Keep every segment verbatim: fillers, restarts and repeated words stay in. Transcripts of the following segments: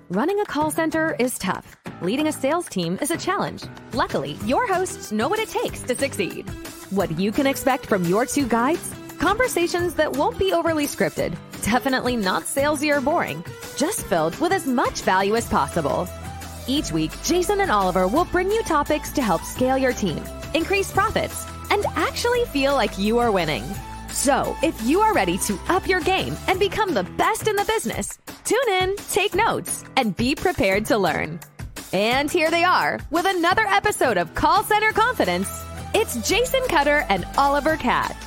Running a call center is tough. Leading a sales team is a challenge. Luckily, your hosts know what it takes to succeed. What you can expect from your two guides? Conversations that won't be overly scripted, definitely not salesy or boring, just filled with as much value as possible. Each week, Jason and Oliver will bring you topics to help scale your team, increase profits, and actually feel like you are winning. So, if you are ready to up your game and become the best in the business, tune in, take notes, and be prepared to learn. And here they are with another episode of Call Center Confidence. It's Jason Cutter and Oliver Catt.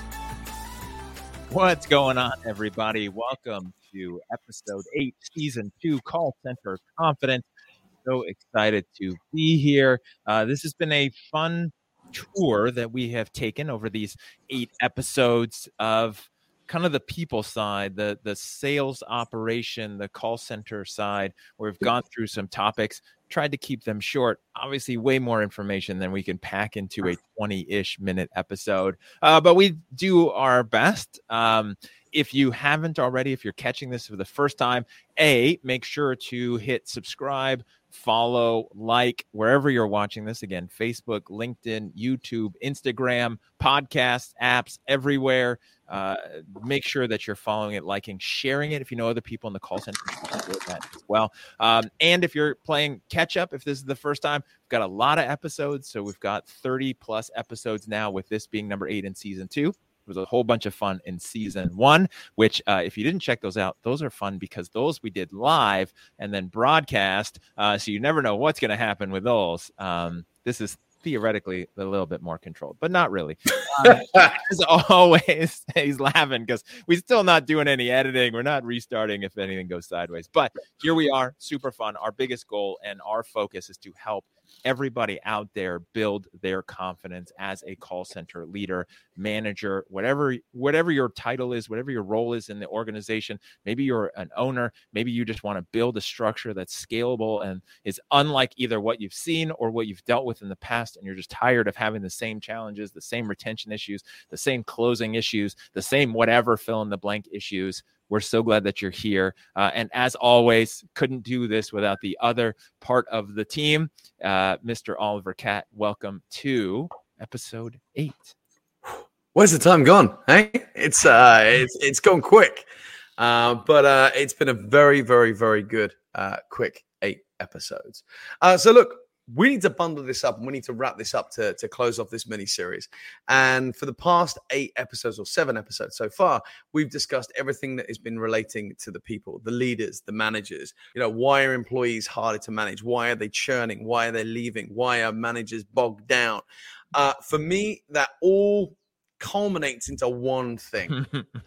What's going on, everybody? Welcome to episode eight, season two, Call Center Confidence. So excited to be here. Uh, this has been a fun tour that we have taken over these eight episodes of kind of the people side, the the sales operation, the call center side, where we've gone through some topics, tried to keep them short. Obviously, way more information than we can pack into a twenty-ish minute episode, uh, but we do our best. Um, if you haven't already, if you're catching this for the first time, A, make sure to hit subscribe, follow, like, wherever you're watching this. Again, Facebook, LinkedIn, YouTube, Instagram, podcasts, apps, everywhere. Uh, make sure that you're following it, liking, sharing it. If you know other people in the call center, you can do that as well. Um, and if you're playing catch up, if this is the first time, we've got a lot of episodes. So we've got thirty plus episodes now, with this being number eight in season two. It was a whole bunch of fun in season one, which uh, if you didn't check those out, those are fun because those we did live and then broadcast. Uh, so you never know what's going to happen with those. Um, this is theoretically a little bit more controlled, but not really. Um, as always, he's laughing because we're still not doing any editing. We're not restarting if anything goes sideways. But here we are, super fun. Our biggest goal and our focus is to help everybody out there build their confidence as a call center leader, manager, whatever whatever your title is, whatever your role is in the organization. Maybe you're an owner. Maybe you just want to build a structure that's scalable and is unlike either what you've seen or what you've dealt with in the past, and you're just tired of having the same challenges, the same retention issues, the same closing issues, the same whatever fill in the blank issues. We're so glad that you're here. Uh, and as always, couldn't do this without the other part of the team. Uh, Mister Oliver Catt, welcome to episode eight. Where's the time gone? Hey, it's uh, it's it's gone quick, uh, but uh, it's been a very, very, very good, uh, quick eight episodes. Uh, so look, we need to bundle this up and we need to wrap this up to, to close off this mini series. And for the past eight episodes or seven episodes so far, we've discussed everything that has been relating to the people, the leaders, the managers. You know, why are employees harder to manage? Why are they churning? Why are they leaving? Why are managers bogged down? Uh, for me, that all culminates into one thing.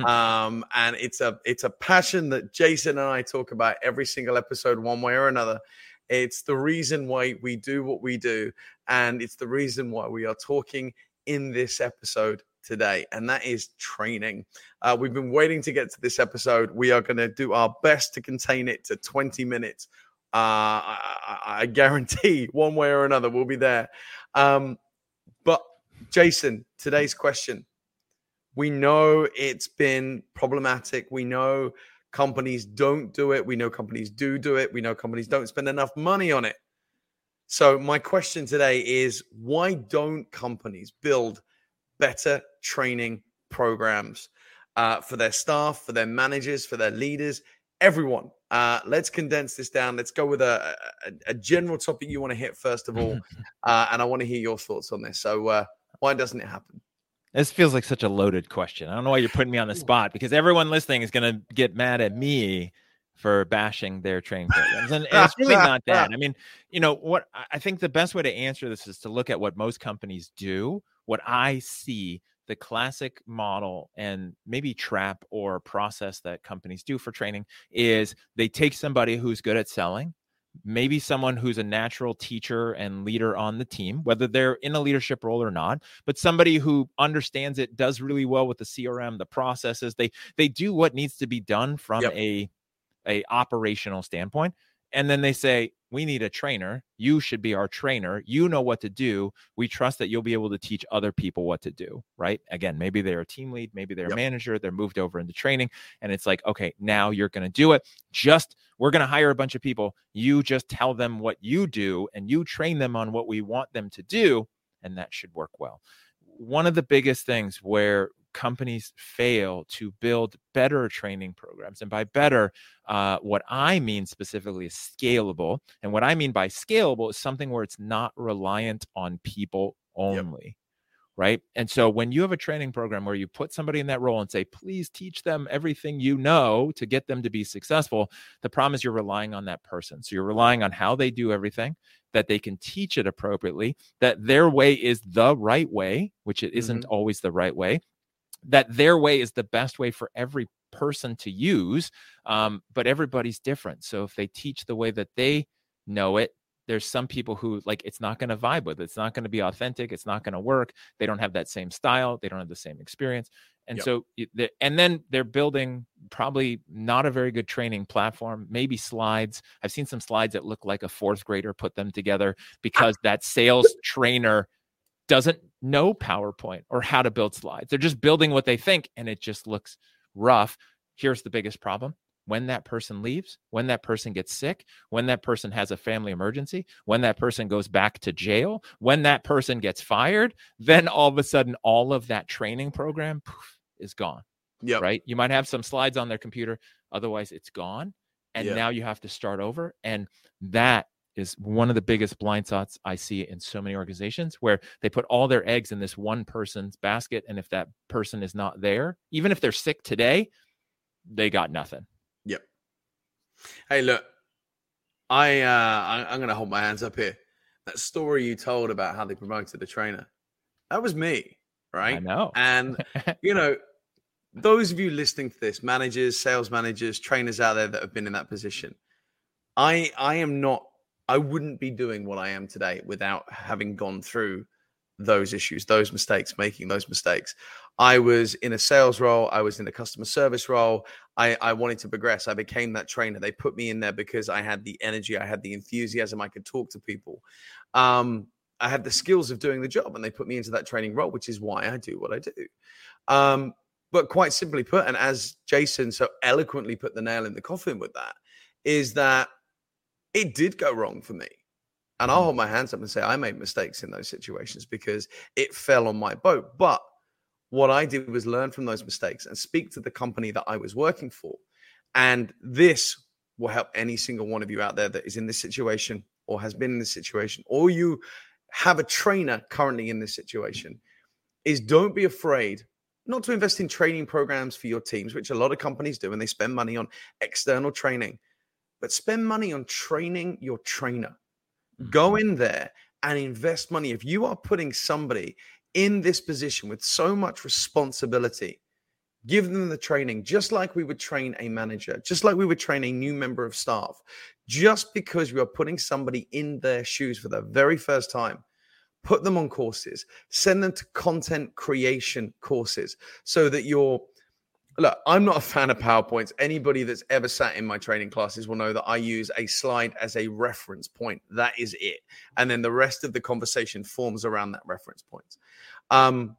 um, and it's a, it's a passion that Jason and I talk about every single episode, one way or another. It's the reason why we do what we do, and it's the reason why we are talking in this episode today, and that is training. Uh, we've been waiting to get to this episode. We are going to do our best to contain it to twenty minutes. Uh, I, I guarantee one way or another we'll be there. Um, but Jason, today's question. We know it's been problematic. We know companies don't do it. We know companies do do it. We know companies don't spend enough money on it. So my question today is, why don't companies build better training programs uh, for their staff, for their managers, for their leaders, everyone? Uh, let's condense this down. Let's go with a, a, a general topic you want to hit first of all. Uh, and I want to hear your thoughts on this. So uh, why doesn't it happen? This feels like such a loaded question. I don't know why you're putting me on the spot, because everyone listening is going to get mad at me for bashing their training programs. And, and it's really not that. I mean, you know, what I think the best way to answer this is to look at what most companies do. What I see, the classic model and maybe trap or process that companies do for training is they take somebody who's good at selling, maybe someone who's a natural teacher and leader on the team, whether they're in a leadership role or not, but somebody who understands it, does really well with the C R M, the processes. They they do what needs to be done from yep. a, a operational standpoint. And then they say, we need a trainer. You should be our trainer. You know what to do. We trust that you'll be able to teach other people what to do, right? Again, maybe they're a team lead, maybe they're yep. a manager, they're moved over into training. And it's like, okay, now you're going to do it. Just, we're going to hire a bunch of people. You just tell them what you do and you train them on what we want them to do. And that should work well. One of the biggest things where companies fail to build better training programs, and by better, uh, what I mean specifically is scalable. And what I mean by scalable is something where it's not reliant on people only. Yep. Right. And so when you have a training program where you put somebody in that role and say, please teach them everything you know to get them to be successful, the problem is you're relying on that person. So you're relying on how they do everything, that they can teach it appropriately, that their way is the right way, which it isn't mm-hmm. always the right way, that their way is the best way for every person to use. Um, but everybody's different. So if they teach the way that they know it, there's some people who like, it's not going to vibe with it. It's not going to be authentic. It's not going to work. They don't have that same style. They don't have the same experience. And yep. so, and then they're building probably not a very good training platform, maybe slides. I've seen some slides that look like a fourth grader put them together because that sales trainer doesn't know PowerPoint or how to build slides. They're just building what they think, and it just looks rough. Here's the biggest problem. When that person leaves, when that person gets sick, when that person has a family emergency, when that person goes back to jail, when that person gets fired, then all of a sudden, all of that training program poof, is gone. Yeah. Right. You might have some slides on their computer. Otherwise, it's gone. And yep. now you have to start over. And that is one of the biggest blind spots I see in so many organizations, where they put all their eggs in this one person's basket. And if that person is not there, even if they're sick today, they got nothing. Yep. Hey, look, I, uh, I, I'm going to hold my hands up here. That story you told about how they promoted the trainer, that was me, right? I know. And, you know, those of you listening to this, managers, sales managers, trainers out there that have been in that position, I, I am not, I wouldn't be doing what I am today without having gone through those issues, those mistakes, making those mistakes. I was in a sales role. I was in a customer service role. I, I wanted to progress. I became that trainer. They put me in there because I had the energy. I had the enthusiasm. I could talk to people. Um, I had the skills of doing the job, and they put me into that training role, which is why I do what I do. Um, but quite simply put, and as Jason so eloquently put the nail in the coffin with that, is that it did go wrong for me. And I'll hold my hands up and say I made mistakes in those situations because it fell on my boat. But what I did was learn from those mistakes and speak to the company that I was working for. And this will help any single one of you out there that is in this situation or has been in this situation, or you have a trainer currently in this situation, is don't be afraid not to invest in training programs for your teams, which a lot of companies do, and they spend money on external training, but spend money on training your trainer. Go in there and invest money. If you are putting somebody in this position with so much responsibility, give them the training, just like we would train a manager, just like we would train a new member of staff. Just because you are putting somebody in their shoes for the very first time, put them on courses, send them to content creation courses so that you're, look, I'm not a fan of PowerPoints. Anybody that's ever sat in my training classes will know that I use a slide as a reference point. That is it. And then the rest of the conversation forms around that reference point. Um,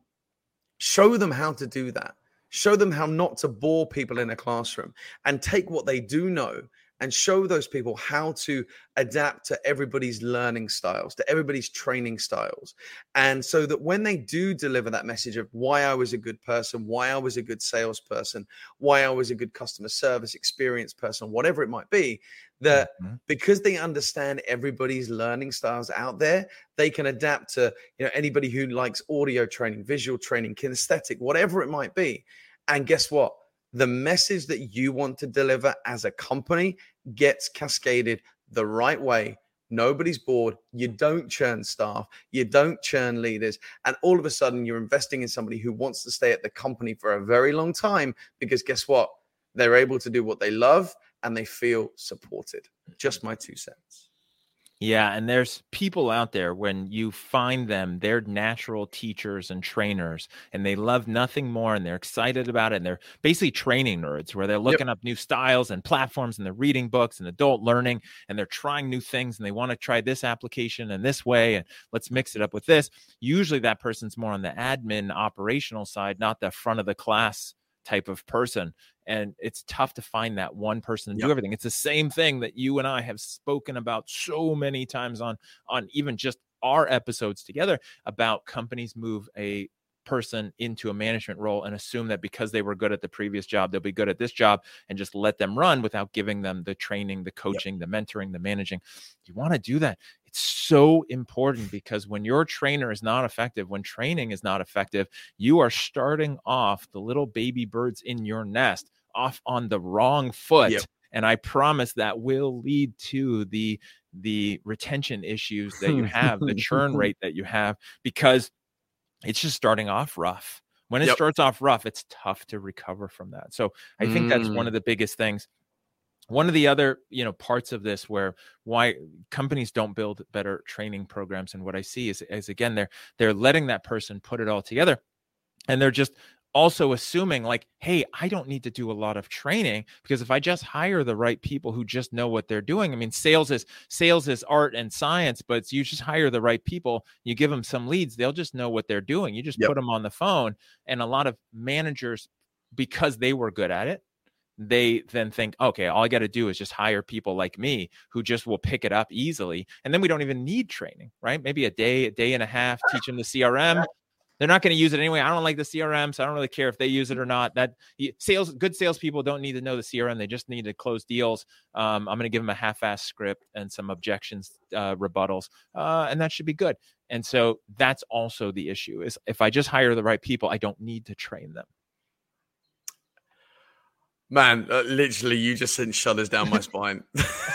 show them how to do that. Show them how not to bore people in a classroom, and take what they do know and show those people how to adapt to everybody's learning styles, to everybody's training styles. And so that when they do deliver that message of why I was a good person, why I was a good salesperson, why I was a good customer service experience person, whatever it might be, that mm-hmm. because they understand everybody's learning styles out there, they can adapt to, you know, anybody who likes audio training, visual training, kinesthetic, whatever it might be. And guess what? The message that you want to deliver as a company gets cascaded the right way. Nobody's bored. You don't churn staff. You don't churn leaders. And all of a sudden, you're investing in somebody who wants to stay at the company for a very long time, because guess what? They're able to do what they love and they feel supported. Just my two cents. Yeah, and there's people out there, when you find them, they're natural teachers and trainers, and they love nothing more, and they're excited about it, and they're basically training nerds, where they're looking yep. up new styles and platforms, and they're reading books and adult learning, and they're trying new things, and they want to try this application and this way, and let's mix it up with this. Usually that person's more on the admin operational side, not the front of the class type of person. And it's tough to find that one person to yep. do everything. It's the same thing that you and I have spoken about so many times on, on even just our episodes together, about companies move a person into a management role and assume that because they were good at the previous job, they'll be good at this job, and just let them run without giving them the training, the coaching, yep. the mentoring, the managing. You want to do that. It's so important, because when your trainer is not effective, when training is not effective, you are starting off the little baby birds in your nest off on the wrong foot. Yep. And I promise that will lead to the, the retention issues that you have, the churn rate that you have, because it's just starting off rough. When it yep. starts off rough, it's tough to recover from that. So I think mm. that's one of the biggest things. One of the other, you know, parts of this where why companies don't build better training programs, and what I see is, is again, they're they're letting that person put it all together, and they're just also assuming like, hey, I don't need to do a lot of training, because if I just hire the right people who just know what they're doing. I mean, sales is sales is art and science, but you just hire the right people, you give them some leads, they'll just know what they're doing. You just yep. put them on the phone. And a lot of managers, because they were good at it, they then think, okay, all I got to do is just hire people like me who just will pick it up easily. And then we don't even need training, right? Maybe a day, a day and a half, teach them the C R M. They're not going to use it anyway. I don't like the C R M, so I don't really care if they use it or not. That sales, good salespeople don't need to know the C R M. They just need to close deals. Um, I'm going to give them a half-assed script and some objections, uh, rebuttals, uh, and that should be good. And so that's also the issue, is if I just hire the right people, I don't need to train them. Man, uh, literally, you just sent shudders down my spine.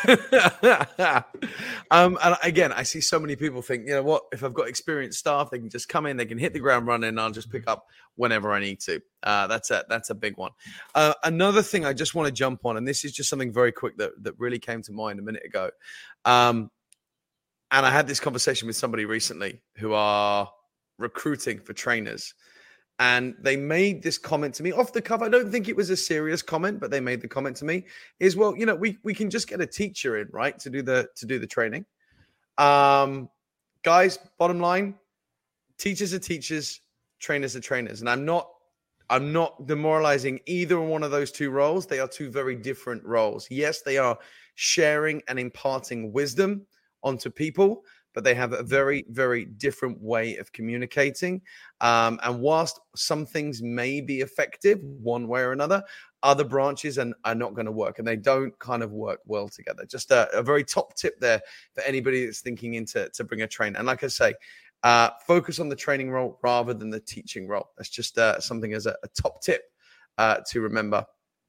um, and again, I see so many people think, you know what, if I've got experienced staff, they can just come in, they can hit the ground running, and I'll just pick up whenever I need to. Uh, that's a, that's a big one. Uh, another thing I just want to jump on, and this is just something very quick that, that really came to mind a minute ago. Um, and I had this conversation with somebody recently who are recruiting for trainers. And they made this comment to me off the cuff. I don't think it was a serious comment, but they made the comment to me is, well, you know, we we can just get a teacher in, right, to do the to do the training. Um, guys, bottom line, teachers are teachers, trainers are trainers, and I'm not I'm not demoralizing either one of those two roles. They are two very different roles. Yes, they are sharing and imparting wisdom onto people, but they have a very, very different way of communicating. Um, and whilst some things may be effective one way or another, other branches are, are not going to work, and they don't kind of work well together. Just a, a very top tip there for anybody that's thinking into to bring a trainer. And like I say, uh, focus on the training role rather than the teaching role. That's just uh, something as a, a top tip uh, to remember.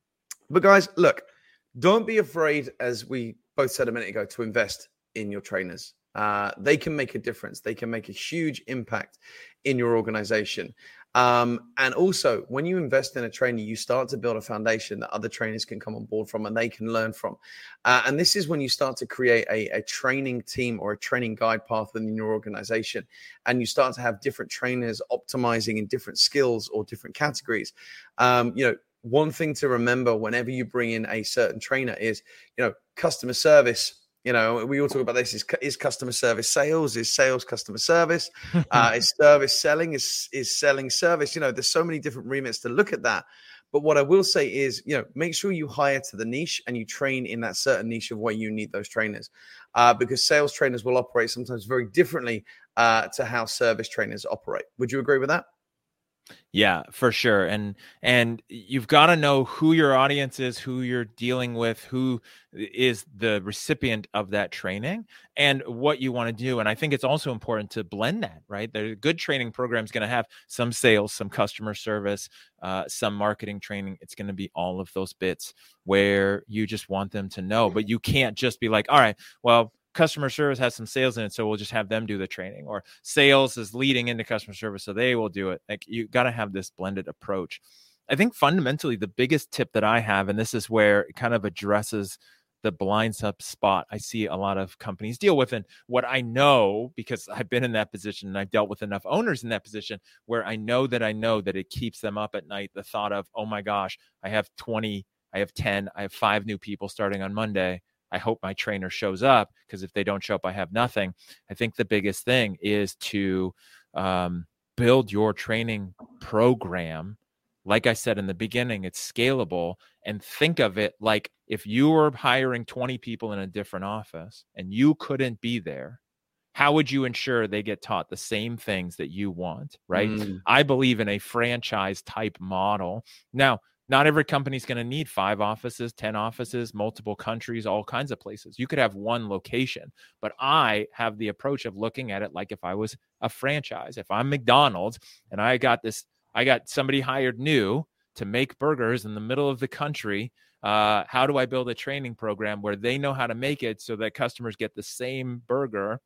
But guys, look, don't be afraid, as we both said a minute ago, to invest in your trainers. Uh, they can make a difference. They can make a huge impact in your organization. Um, and also, when you invest in a trainer, you start to build a foundation that other trainers can come on board from and they can learn from. Uh, and this is when you start to create a, a training team or a training guide path within your organization. And you start to have different trainers optimizing in different skills or different categories. Um, you know, one thing to remember whenever you bring in a certain trainer is, you know, customer service. You know, we all talk about this. Is, is customer service sales? Is sales customer service? Uh, is service selling? Is is selling service? You know, there's so many different remits to look at that. But what I will say is, you know, make sure you hire to the niche and you train in that certain niche of where you need those trainers. Uh, because sales trainers will operate sometimes very differently uh, to how service trainers operate. Would you agree with that? Yeah, for sure. And and you've got to know who your audience is, who you're dealing with, who is the recipient of that training, and what you want to do. And I think it's also important to blend that, right? The good training program is going to have some sales, some customer service, uh, some marketing training. It's going to be all of those bits where you just want them to know, but you can't just be like, all right, well, customer service has some sales in it, so we'll just have them do the training, or sales is leading into customer service, so they will do it. Like, you got to have this blended approach. I think fundamentally the biggest tip that I have, and this is where it kind of addresses the blind spot I see a lot of companies deal with. And what I know, because I've been in that position and I've dealt with enough owners in that position where I know that I know that it keeps them up at night. The thought of, oh my gosh, I have twenty, I have ten, I have five new people starting on Monday. I hope my trainer shows up, because if they don't show up, I have nothing. I think the biggest thing is to um, build your training program. Like I said in the beginning, it's scalable, and think of it like if you were hiring twenty people in a different office and you couldn't be there, how would you ensure they get taught the same things that you want, right? Mm. I believe in a franchise type model. Now, not every company is going to need five offices, ten offices, multiple countries, all kinds of places. You could have one location, but I have the approach of looking at it like if I was a franchise. If I'm McDonald's and I got this, I got somebody hired new to make burgers in the middle of the country. Uh, how do I build a training program where they know how to make it so that customers get the same burger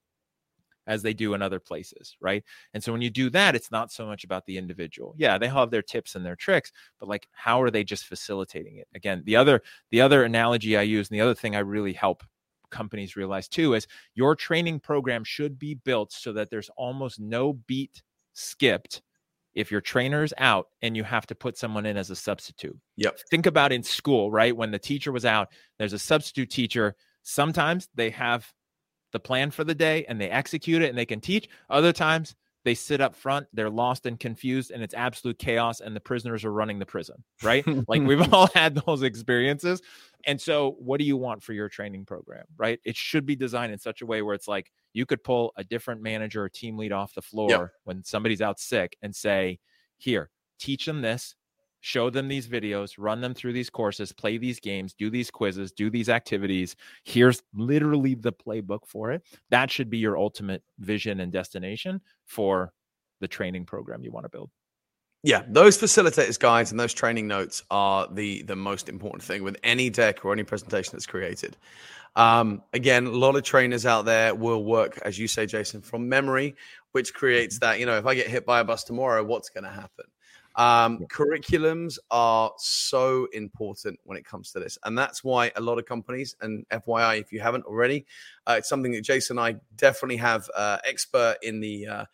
as they do in other places, right? And so when you do that, it's not so much about the individual. Yeah, they have their tips and their tricks, but like, how are they just facilitating it? Again, the other the other analogy I use, and the other thing I really help companies realize too, is your training program should be built so that there's almost no beat skipped if your trainer's out and you have to put someone in as a substitute. Yep. Think about in school, right? When the teacher was out, there's a substitute teacher. Sometimes they have the plan for the day and they execute it and they can teach. Other times they sit up front, they're lost and confused, and it's absolute chaos, and the prisoners are running the prison, right? Like, we've all had those experiences. And so what do you want for your training program, right? It should be designed in such a way where it's like you could pull a different manager or team lead off the floor yep. when somebody's out sick and say, here, teach them this, show them these videos, run them through these courses, play these games, do these quizzes, do these activities. Here's literally the playbook for it. That should be your ultimate vision and destination for the training program you want to build. Yeah, those facilitators guides and those training notes are the the most important thing with any deck or any presentation that's created. Um, again, a lot of trainers out there will work, as you say, Jason, from memory, which creates that, you know, if I get hit by a bus tomorrow, what's going to happen? Um, yeah. Curriculums are so important when it comes to this. And that's why a lot of companies, and F Y I, if you haven't already, uh, it's something that Jason and I definitely have uh, expert in the uh,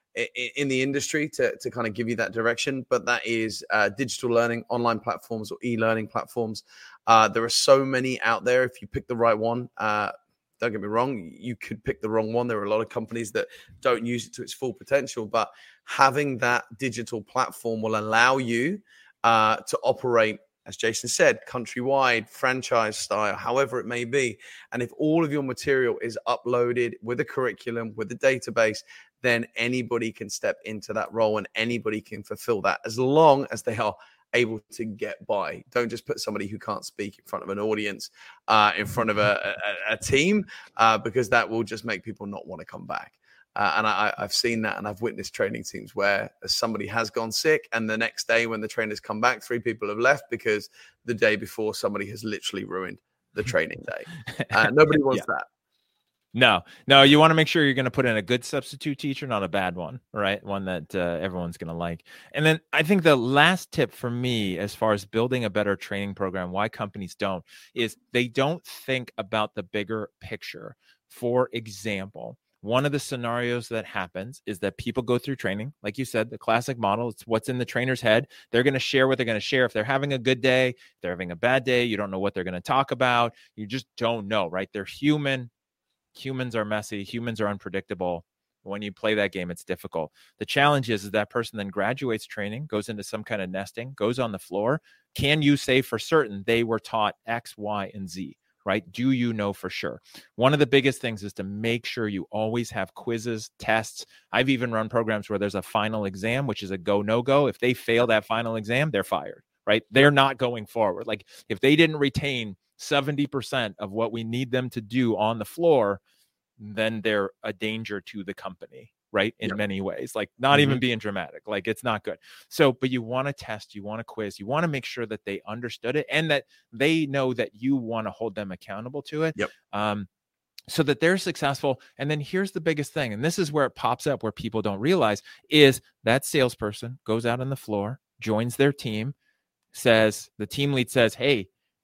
in the industry to, to kind of give you that direction. But that is uh, digital learning, online platforms or e-learning platforms. Uh, there are so many out there. If you pick the right one, uh, don't get me wrong, you could pick the wrong one. There are a lot of companies that don't use it to its full potential, but having that digital platform will allow you uh, to operate, as Jason said, countrywide, franchise style, however it may be. And if all of your material is uploaded with a curriculum, with a database, then anybody can step into that role and anybody can fulfill that as long as they are able to get by. Don't just put somebody who can't speak in front of an audience, uh, in front of a, a, a team, uh, because that will just make people not want to come back. Uh, and I, I've seen that, and I've witnessed training teams where somebody has gone sick, and the next day when the trainers come back, three people have left because the day before somebody has literally ruined the training day. Uh, nobody wants yeah. that. No, no, you want to make sure you're going to put in a good substitute teacher, not a bad one, right? One that uh, everyone's going to like. And then I think the last tip for me, as far as building a better training program, why companies don't, is they don't think about the bigger picture. For example, one of the scenarios that happens is that people go through training. Like you said, the classic model, it's what's in the trainer's head. They're going to share what they're going to share. If they're having a good day, if they're having a bad day, you don't know what they're going to talk about. You just don't know, right? They're human. Humans are messy. Humans are unpredictable. When you play that game, it's difficult. The challenge is, is that person then graduates training, goes into some kind of nesting, goes on the floor. Can you say for certain they were taught X, Y, and Z, right? Do you know for sure? One of the biggest things is to make sure you always have quizzes, tests. I've even run programs where there's a final exam, which is a go, no go. If they fail that final exam, they're fired, right? They're not going forward. Like if they didn't retain seventy percent of what we need them to do on the floor, then they're a danger to the company, right? In yep. many ways, like not mm-hmm. even being dramatic, like it's not good. So, but you want to test, you want to quiz, you want to make sure that they understood it and that they know that you want to hold them accountable to it. Yep. Um, so that they're successful. And then here's the biggest thing, and this is where it pops up where people don't realize, is that salesperson goes out on the floor, joins their team, says, the team lead says, hey,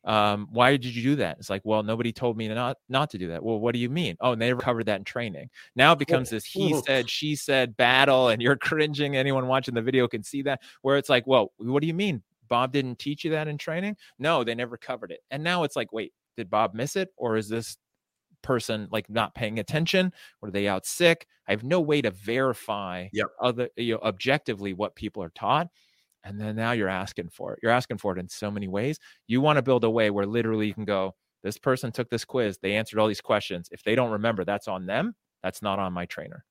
Um, why did you do that? It's like, well, nobody told me not, not to do that. Well, what do you mean? Oh, and they never covered that in training. Now it becomes this he said, she said battle, and you're cringing. Anyone watching the video can see that, where it's like, well, what do you mean? Bob didn't teach you that in training? No, they never covered it. And now it's like, wait, did Bob miss it? Or is this person like not paying attention? Or are they out sick? I have no way to verify yep. other, you know, objectively what people are taught. And then now you're asking for it. You're asking for it in so many ways. You want to build a way where literally you can go, this person took this quiz. They answered all these questions. If they don't remember, that's on them. That's not on my trainer.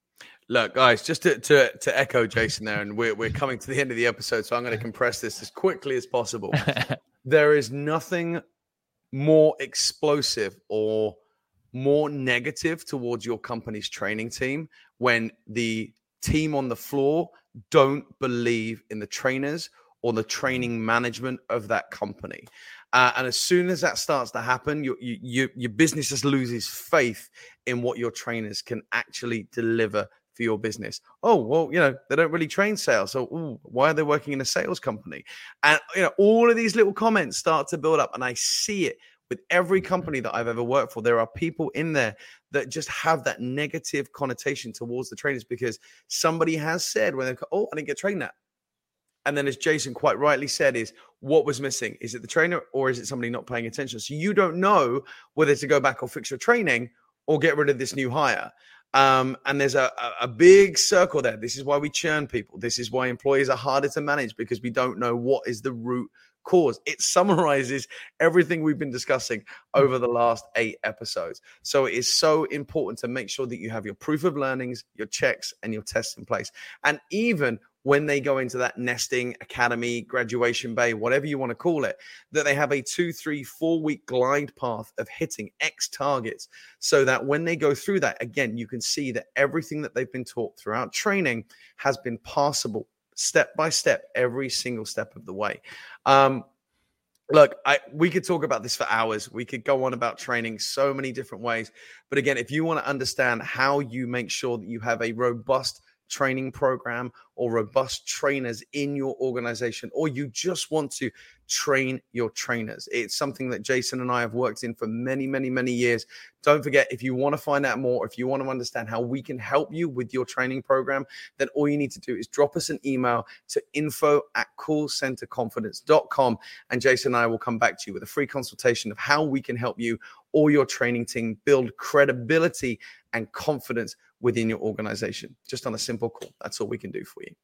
Look, guys, just to, to, to echo Jason there, and we're, we're coming to the end of the episode, so I'm going to compress this as quickly as possible. There is nothing more explosive or more negative towards your company's training team when the team on the floor don't believe in the trainers or the training management of that company. Uh, and as soon as that starts to happen, your, you, your business just loses faith in what your trainers can actually deliver for your business. Oh, well, you know, they don't really train sales. So ooh, why are they working in a sales company? And, you know, all of these little comments start to build up. And I see it with every company that I've ever worked for. There are people in there that just have that negative connotation towards the trainers because somebody has said when they go, oh, I didn't get trained that. And then as Jason quite rightly said, is what was missing? Is it the trainer or is it somebody not paying attention? So you don't know whether to go back or fix your training or get rid of this new hire. Um, and there's a, a big circle there. This is why we churn people. This is why employees are harder to manage because we don't know what is the root cause. It summarizes everything we've been discussing over the last eight episodes. So it is so important to make sure that you have your proof of learnings, your checks, and your tests in place. And even when they go into that nesting academy, graduation bay, whatever you want to call it, that they have a two, three, four week glide path of hitting X targets so that when they go through that, again, you can see that everything that they've been taught throughout training has been passable step by step, every single step of the way. Um, look, I, we could talk about this for hours. We could go on about training so many different ways. But again, if you want to understand how you make sure that you have a robust training program or robust trainers in your organization, or you just want to train your trainers, it's something that Jason and I have worked in for many, many, many years. Don't forget, if you want to find out more, if you want to understand how we can help you with your training program, then all you need to do is drop us an email to info at call center confidence dot com, and Jason and I will come back to you with a free consultation of how we can help you or your training team build credibility and confidence within your organization. Just on a simple call. That's all we can do for you.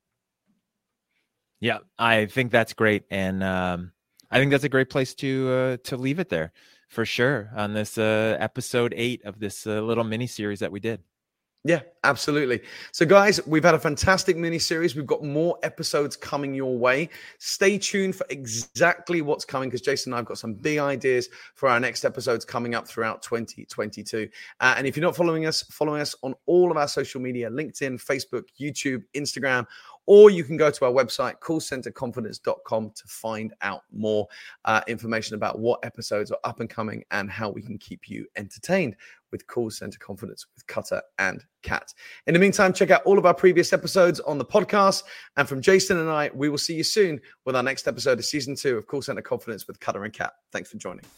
Yeah, I think that's great. And um, I think that's a great place to uh, to leave it there for sure on this uh, episode eight of this uh, little mini series that we did. Yeah, absolutely. So guys, we've had a fantastic mini series. We've got more episodes coming your way. Stay tuned for exactly what's coming because Jason and I have got some big ideas for our next episodes coming up throughout twenty twenty-two. Uh, and if you're not following us, following us on all of our social media, LinkedIn, Facebook, YouTube, Instagram, or you can go to our website, call center confidence dot com, to find out more uh, information about what episodes are up and coming and how we can keep you entertained with Call Center Confidence with Cutter and Kat. In the meantime, check out all of our previous episodes on the podcast. And from Jason and I, we will see you soon with our next episode of season two of Call Center Confidence with Cutter and Kat. Thanks for joining.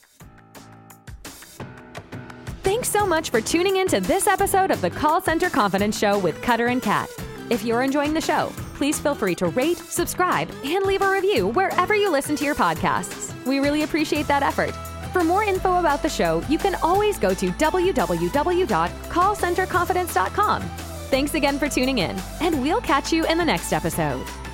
Thanks so much for tuning in to this episode of the Call Center Confidence Show with Cutter and Kat. If you're enjoying the show, please feel free to rate, subscribe, and leave a review wherever you listen to your podcasts. We really appreciate that effort. For more info about the show, you can always go to w w w dot call center confidence dot com. Thanks again for tuning in, and we'll catch you in the next episode.